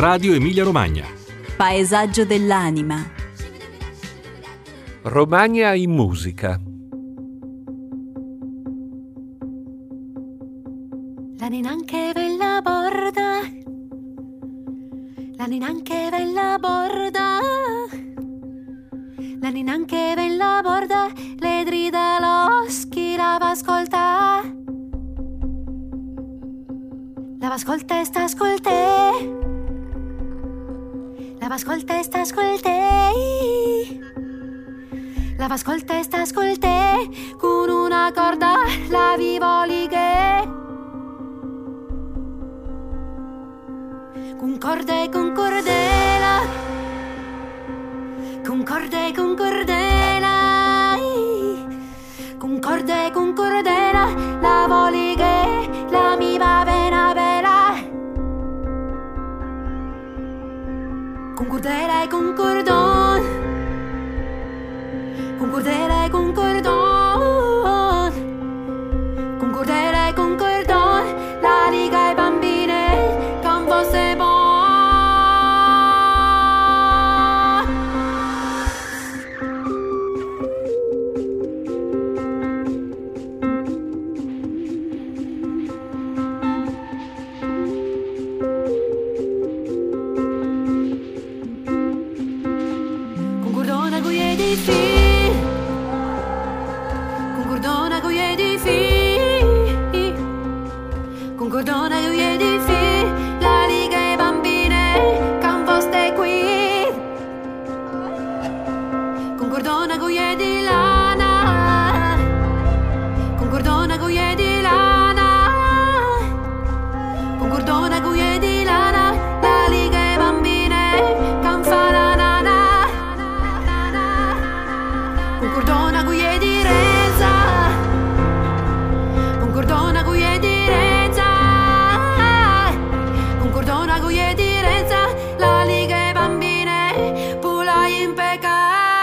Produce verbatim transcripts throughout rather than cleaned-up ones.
Radio Emilia Romagna. Paesaggio dell'anima. Romagna in musica. La ninanche bella borda, la ninanche bella borda, la ninanche bella borda, le drida l'oschi la va ascolta, la va ascolta e sta ascolte, la va ascolta e sta ascolte, la va ascolta e sta ascolte, con una corda la vivo lighe. Concorde con cordela, concorde con cordela, concorde con cordela, la volighe, la mi va bene bella. Con cordela e con cordon, con cordela e con cordon, con cordela e con cordon, la liga ai bambine, con fosse buono. Concordona con gli edifici, concordona con gli edifici, la liga e bambine, can foste qui. Concordona con gli edilana, concordona con gli edilana, concordona con gli edilana, la liga e bambine, can fa la nana. Concordona con gli edirezza, concordona con gli edirezza, concordona con gli edirezza, la liga e bambine, pula in peccato.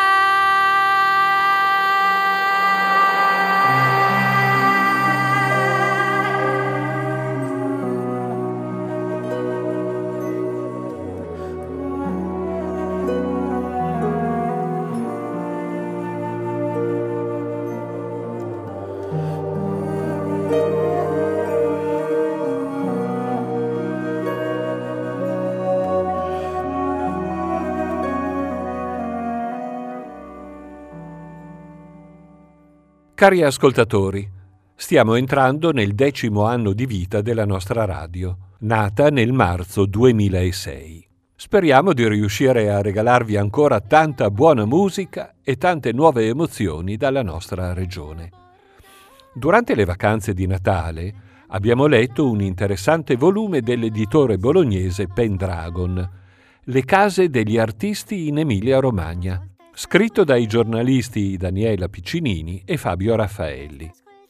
Cari ascoltatori, stiamo entrando nel decimo anno di vita della nostra radio, nata nel marzo duemilasei. Speriamo di riuscire a regalarvi ancora tanta buona musica e tante nuove emozioni dalla nostra regione. Durante le vacanze di Natale abbiamo letto un interessante volume dell'editore bolognese Pendragon, Le case degli artisti in Emilia-Romagna, scritto dai giornalisti Daniela Piccinini e Fabio Raffaelli.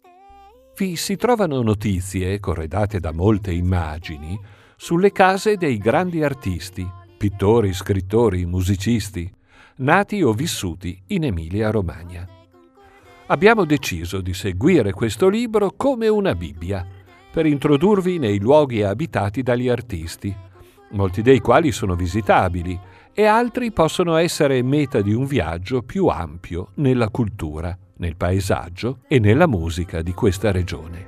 Vi si trovano notizie, corredate da molte immagini, sulle case dei grandi artisti, pittori, scrittori, musicisti, nati o vissuti in Emilia-Romagna. Abbiamo deciso di seguire questo libro come una Bibbia, per introdurvi nei luoghi abitati dagli artisti, molti dei quali sono visitabili, e altri possono essere meta di un viaggio più ampio nella cultura, nel paesaggio e nella musica di questa regione.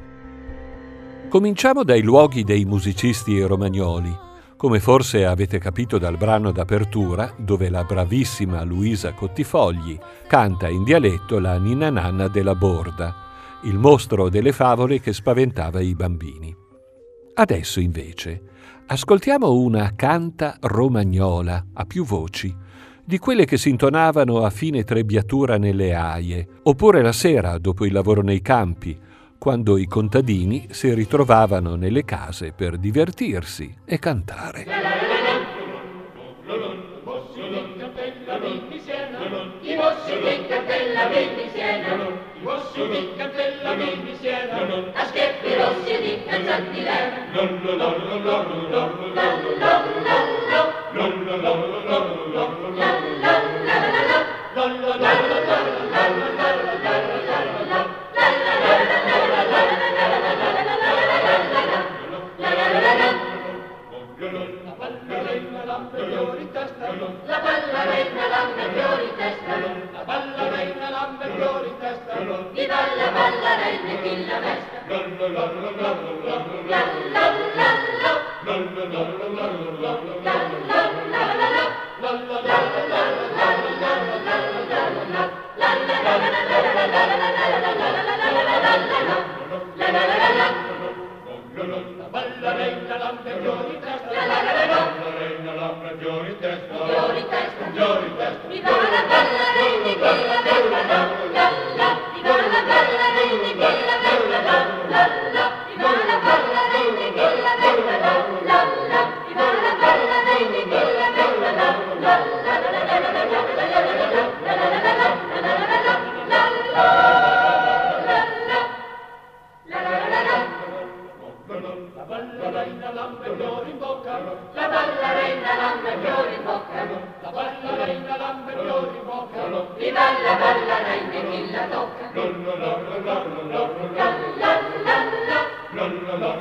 Cominciamo dai luoghi dei musicisti romagnoli, come forse avete capito dal brano d'apertura, dove la bravissima Luisa Cottifogli canta in dialetto la ninna nanna della Borda, il mostro delle favole che spaventava i bambini. Adesso invece ascoltiamo una canta romagnola a più voci, di quelle che si intonavano a fine trebbiatura nelle aie, oppure la sera dopo il lavoro nei campi, quando i contadini si ritrovavano nelle case per divertirsi e cantare. La fiori in testa, di balla balla renne chi la vesta. La la la la la la la la la la la ballerina lampe fiori in testa, la ballerina lampe fiori in testa, fiori in testa, fiori in testa. Mi va la ballerina che la bella la la la, mi va la ballerina che la bella la la la, mi va la ballerina che la bella la la la, mi va la ballerina che la bella la la la la la la la la ballerina lampe fiori in bocca, la ballerina lampe fiori in bocca, la ballerina lampe fiori in bocca, di balla ballerina chi la tocca. La la la la la la la la la la la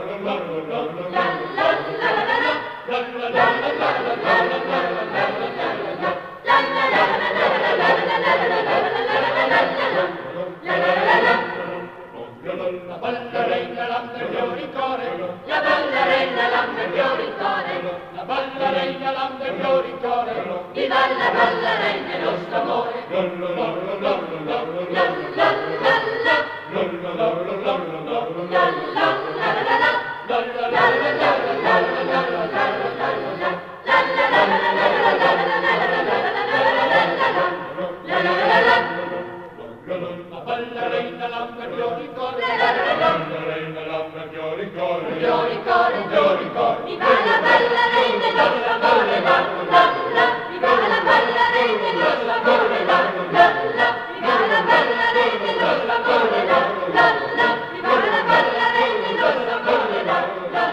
la ballerina lampe fiori in cuore, la ballerina lampe fiori in cuore, la ballerina lampe fiori in cuore, di balla ballerina il nostro amore. La la la la la la la la la la ballerina lampe fiori in cuore, la ballerina lampe fiori in cuore, fiori in cuore, fiori in cuore. Mi va la ballerina il nostro amore, la la la. Mi va la ballerina il nostro amore, la la la. Mi va la ballerina il nostro amore, la la la. Mi va la ballerina il nostro amore, la la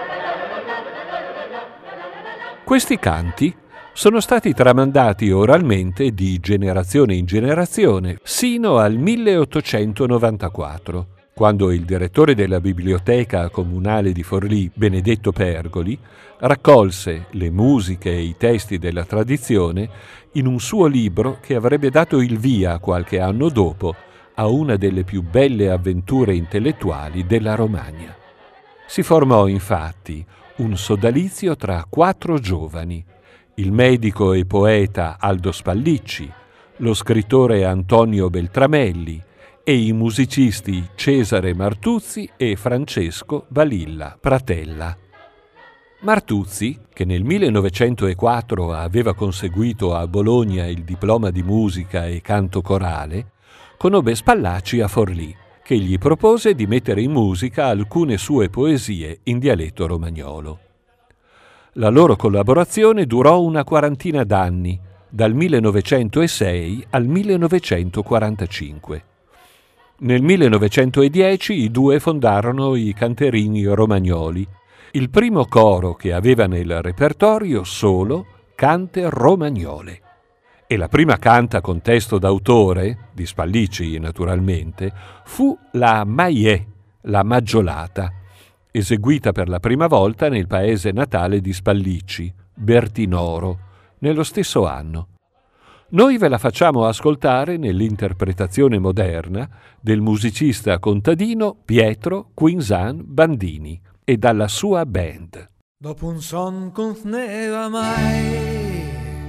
la. Questi canti sono stati tramandati oralmente di generazione in generazione sino al milleottocentonovantaquattro, quando il direttore della biblioteca comunale di Forlì, Benedetto Pergoli, raccolse le musiche e i testi della tradizione in un suo libro che avrebbe dato il via qualche anno dopo a una delle più belle avventure intellettuali della Romagna. Si formò infatti un sodalizio tra quattro giovani: il medico e poeta Aldo Spallicci, lo scrittore Antonio Beltramelli e i musicisti Cesare Martuzzi e Francesco Balilla Pratella. Martuzzi, che nel millenovecentoquattro aveva conseguito a Bologna il diploma di musica e canto corale, conobbe Spallacci a Forlì, che gli propose di mettere in musica alcune sue poesie in dialetto romagnolo. La loro collaborazione durò una quarantina d'anni, dal millenovecentosei al millenovecentoquarantacinque. Nel millenovecentodieci i due fondarono i Canterini Romagnoli, il primo coro che aveva nel repertorio solo cante romagnole. E la prima canta con testo d'autore, di Spallicci naturalmente, fu la Maiè, la Maggiolata, eseguita per la prima volta nel paese natale di Spallicci, Bertinoro, nello stesso anno. Noi ve la facciamo ascoltare nell'interpretazione moderna del musicista contadino Pietro Quinzan Bandini e dalla sua band. Dopo un son con neva mai,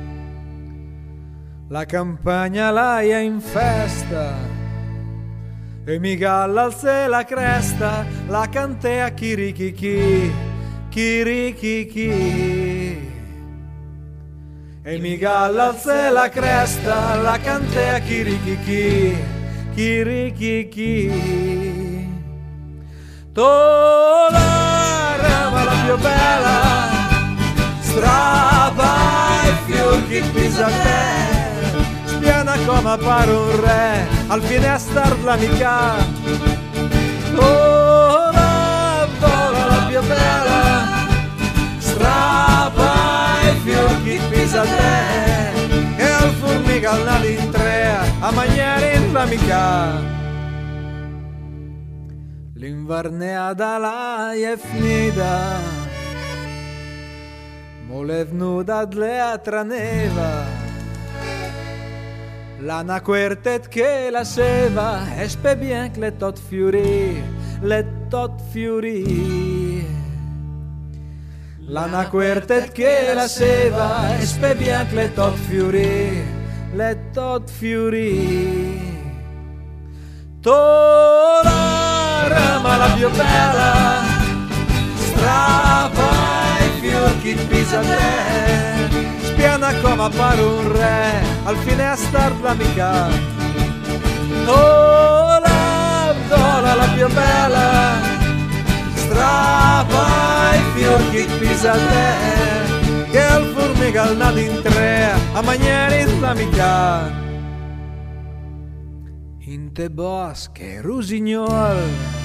la campagna l'aia in festa, e mi galla al se la cresta, la cantea chirichichi, chirichichi. E mi galla al se la cresta, la cantea chirichichi, chirichichi. Tola rama la più bella, strappa i fiori che pisa te, spiana come pare un re, al finestar l'amica. Oh, la vola la più bella, strappa i fiori che pisa te, e al formica al nalintrea, a mangiare in l'amica. L'invarneada l'aia è finita, mo le venuta dle traneva, L'ana quertet che la seva, espe bien que le tot fiuri, le tot fiuri. L'ana quertet che la seva, espe bien que le tot fiuri, le tot fiuri. Tora rama la più bella, strappa i fior chi pisa te, spiana come appare un re, al fine a star l'amica. Oh la dola la più bella, strappa i fior chi pisa te, che al formica al nato in tre, a maniera islamica. In te bosche rusignol,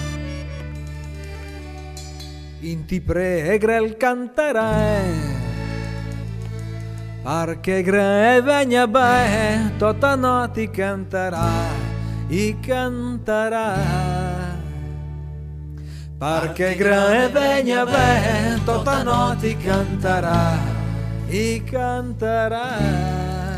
in ti pregre il canterai, perché gre vegna bene, tutta notte canterà, i canterà. Perché gre vegna bene, tutta notte canterà, i canterà.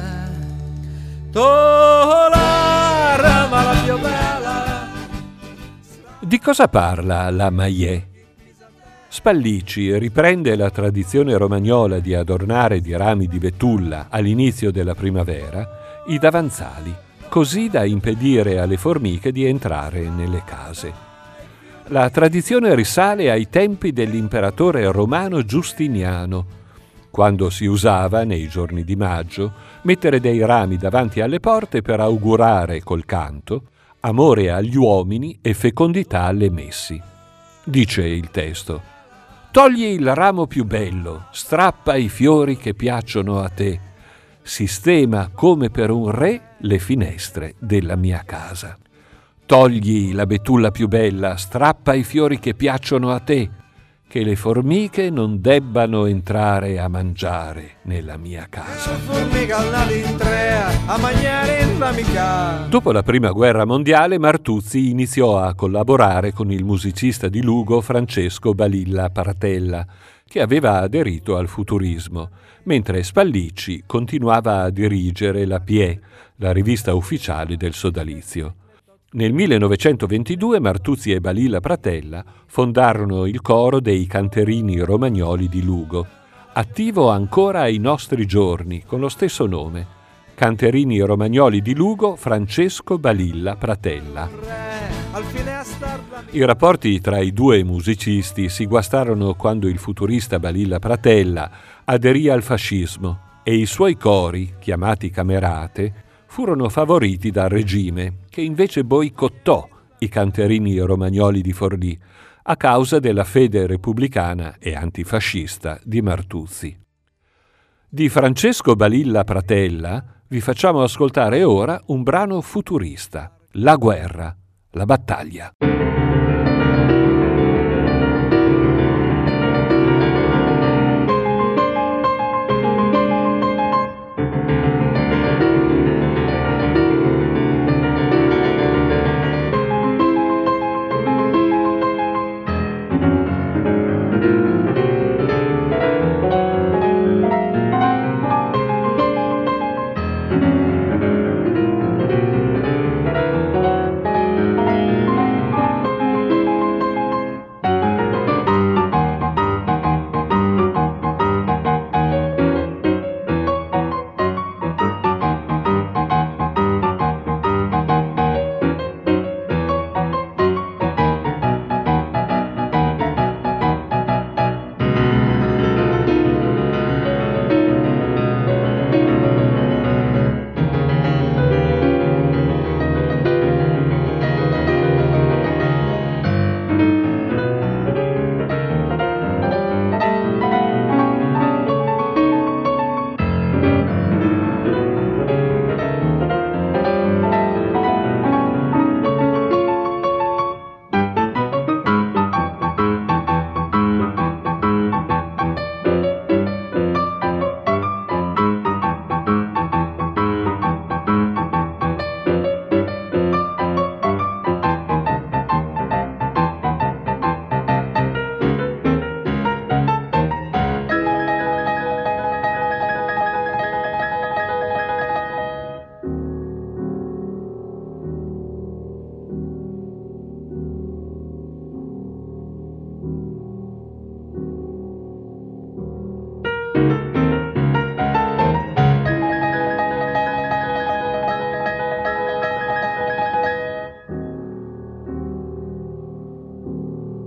Tola rama la più bella. Di cosa parla la Maillet? Spallicci riprende la tradizione romagnola di adornare di rami di betulla all'inizio della primavera i davanzali, così da impedire alle formiche di entrare nelle case. La tradizione risale ai tempi dell'imperatore romano Giustiniano, quando si usava, nei giorni di maggio, mettere dei rami davanti alle porte per augurare col canto amore agli uomini e fecondità alle messi. Dice il testo: «Togli il ramo più bello, strappa i fiori che piacciono a te, sistema come per un re le finestre della mia casa. Togli la betulla più bella, strappa i fiori che piacciono a te, che le formiche non debbano entrare a mangiare nella mia casa». Dopo la prima guerra mondiale, Martuzzi iniziò a collaborare con il musicista di Lugo Francesco Balilla Pratella, che aveva aderito al futurismo, mentre Spallicci continuava a dirigere la P I E, la rivista ufficiale del sodalizio. Nel millenovecentoventidue Martuzzi e Balilla Pratella fondarono il coro dei Canterini Romagnoli di Lugo, attivo ancora ai nostri giorni con lo stesso nome, Canterini Romagnoli di Lugo Francesco Balilla Pratella. I rapporti tra i due musicisti si guastarono quando il futurista Balilla Pratella aderì al fascismo e i suoi cori, chiamati camerate, furono favoriti dal regime, che invece boicottò i Canterini Romagnoli di Forlì a causa della fede repubblicana e antifascista di Martuzzi. Di Francesco Balilla Pratella vi facciamo ascoltare ora un brano futurista, La guerra, la battaglia.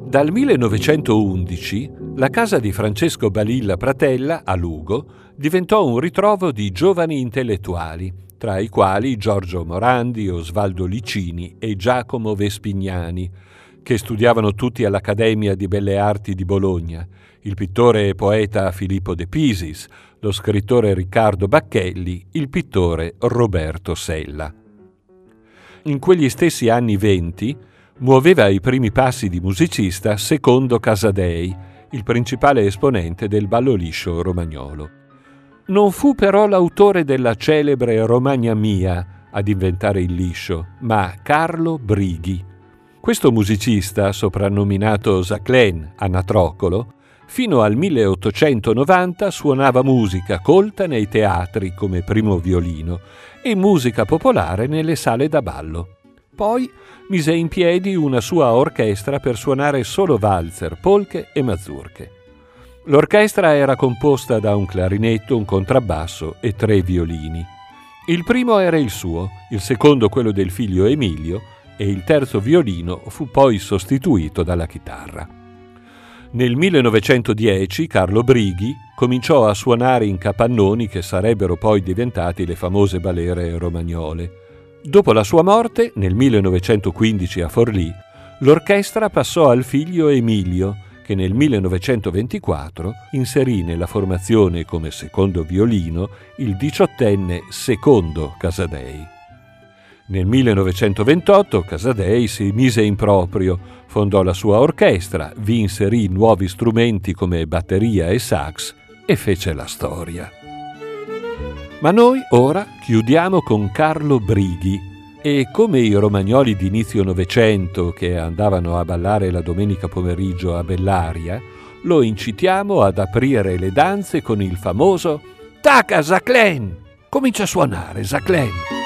Dal millenovecentoundici la casa di Francesco Balilla Pratella a Lugo diventò un ritrovo di giovani intellettuali, tra i quali Giorgio Morandi, Osvaldo Licini e Giacomo Vespignani, che studiavano tutti all'Accademia di Belle Arti di Bologna, il pittore e poeta Filippo De Pisis, lo scrittore Riccardo Bacchelli, il pittore Roberto Sella. In quegli stessi anni venti muoveva i primi passi di musicista Secondo Casadei, il principale esponente del ballo liscio romagnolo. Non fu però l'autore della celebre Romagna Mia ad inventare il liscio, ma Carlo Brighi. Questo musicista, soprannominato Zaclène anatroccolo, fino al milleottocentonovanta suonava musica colta nei teatri come primo violino e musica popolare nelle sale da ballo. Poi mise in piedi una sua orchestra per suonare solo valzer, polche e mazurche. L'orchestra era composta da un clarinetto, un contrabbasso e tre violini. Il primo era il suo, il secondo quello del figlio Emilio e il terzo violino fu poi sostituito dalla chitarra. Nel millenovecentodieci Carlo Brighi cominciò a suonare in capannoni che sarebbero poi diventati le famose balere romagnole. Dopo la sua morte, nel millenovecentoquindici a Forlì, l'orchestra passò al figlio Emilio, che nel millenovecentoventiquattro inserì nella formazione come secondo violino il diciottenne Secondo Casadei. Nel millenovecentoventotto Casadei si mise in proprio, fondò la sua orchestra, vi inserì nuovi strumenti come batteria e sax e fece la storia. Ma noi ora chiudiamo con Carlo Brighi e, come i romagnoli di inizio Novecento che andavano a ballare la domenica pomeriggio a Bellaria, lo incitiamo ad aprire le danze con il famoso «Taca Zaclène!» Comincia a suonare Zaclène!